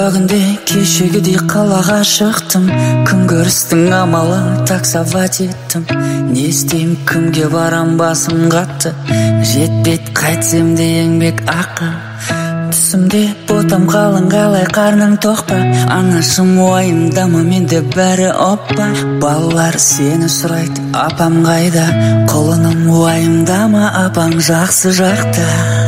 Бүгінде кешегідей қалаға шықтым, күнкөрістің амалын таксовать еттім. Не істеймін, кімге барам, басым қатты, жетпейді қайтсем де еңбек ақы. Түсімде ботам қалың, қалай қарның тоқ па? Анашым уайымдама, менде бәрі оппа. Балалар сені сұрайды, апам қайда? Құлыным уайымдама, апаң жақсы жақта.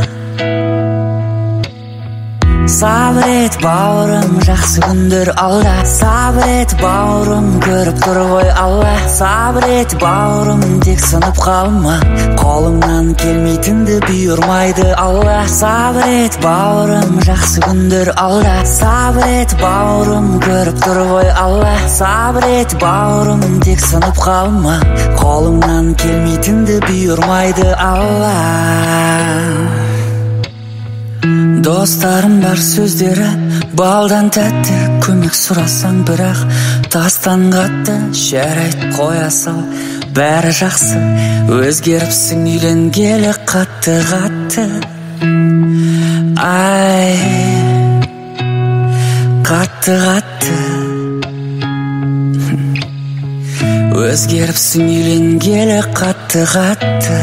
Сабыр ет бауырым, жақсы күндер алда. Сабыр ет бауырым, көріп тұр ғой Алла. Сабыр ет бауырым, тек сынып қалма, қолыңнан келмейтінді бұйырмайды Алла. Сабыр ет бауырым, жақсы күндер алда. Сабыр ет бауырым, көріп тұр ғой Алла. Сабыр ет бауырым, тек сынып қалма, қолыңнан келмейтінді бұйырмайды Алла. Достарым бар сөздері балдан тәтті, көмек сұрасаң бірақ тастан қатты. Жарайды қоя сал, бәрі жақсы, өзгеріпсің үйленгелі қатты. Ай, қатты. Өзгеріпсің үйленгелі қатты.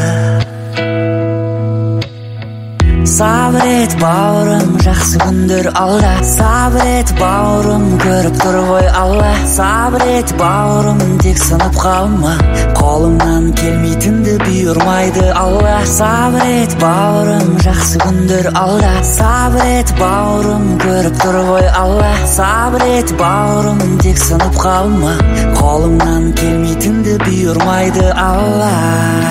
Сабыр ет бауырым, жақсы күндер алда. Сабыр ет бауырым, көріп тұр ғой Алла. Сабыр ет бауырым, тек сынып қалма, қолыңнан келмейтінді бұйырмайды Алла. Сабыр ет бауырым, жақсы күндер алда. Сабыр ет бауырым, көріп тұр ғой Алла. Сабыр ет бауырым, тек сынып қалма, қолыңнан келмейтінді бұйырмайды Алла.